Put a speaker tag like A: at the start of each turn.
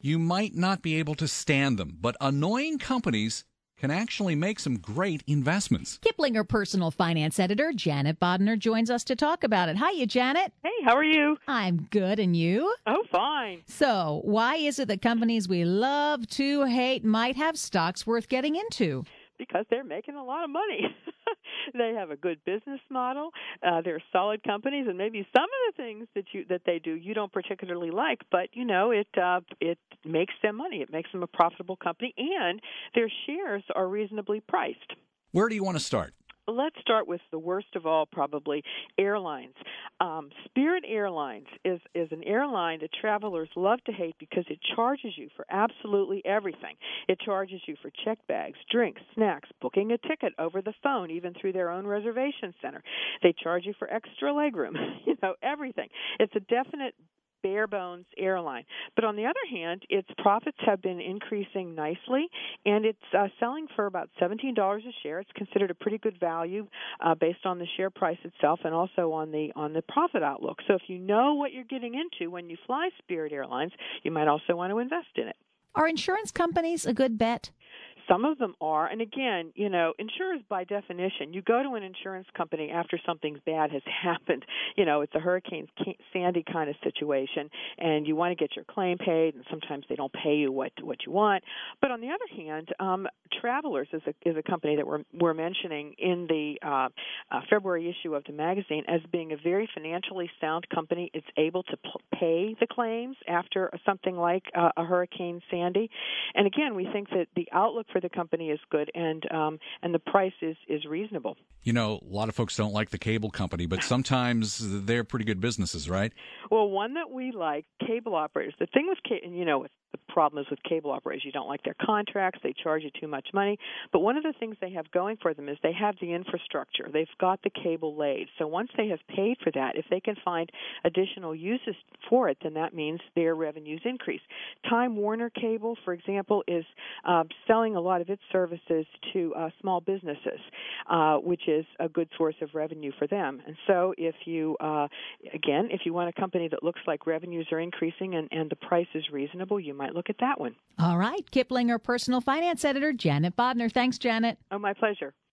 A: You might not be able to stand them, but annoying companies can actually make some great investments.
B: Kiplinger personal finance editor Janet Bodner joins us to talk about it. Hiya, Janet.
C: Hey, how are you?
B: I'm good, and you?
C: Oh, fine.
B: So, why is it that companies we love to hate might have stocks worth getting into?
C: Because they're making a lot of money. They have a good business model. They're solid companies, and maybe some of the things that they do you don't particularly like, but it makes them money. It makes them a profitable company, and their shares are reasonably priced.
A: Where do you want to start?
C: Let's start with the worst of all, probably, airlines. Spirit Airlines is an airline that travelers love to hate because it charges you for absolutely everything. It charges you for check bags, drinks, snacks, booking a ticket over the phone, even through their own reservation center. They charge you for extra legroom, everything. It's a definite bare bones airline. But on the other hand, its profits have been increasing nicely, and it's selling for about $17 a share. It's considered a pretty good value based on the share price itself and also on the profit outlook. So if you know what you're getting into when you fly Spirit Airlines, you might also want to invest in it.
B: Are insurance companies a good bet?
C: Some of them are. And again, insurers by definition, you go to an insurance company after something bad has happened. It's a Hurricane Sandy kind of situation, and you want to get your claim paid, and sometimes they don't pay you what you want. But on the other hand, Travelers is a company that we're mentioning in the February issue of the magazine as being a very financially sound company. It's able to pay the claims after something like a Hurricane Sandy. And again, we think that the outlook for the company is good, and the price is reasonable.
A: A lot of folks don't like the cable company, but sometimes they're pretty good businesses, right?
C: Well, one that we like, cable operators. The thing with the problem is with cable operators, you don't like their contracts, they charge you too much money. But one of the things they have going for them is they have the infrastructure. They've got the cable laid. So once they have paid for that, if they can find additional uses for it, then that means their revenues increase. Time Warner Cable, for example, is selling a lot of its services to small businesses, which is a good source of revenue for them. And so if you want a company that looks like revenues are increasing and the price is reasonable, you might look at that one.
B: All right. Kiplinger personal finance editor Janet Bodner. Thanks, Janet.
C: Oh, my pleasure.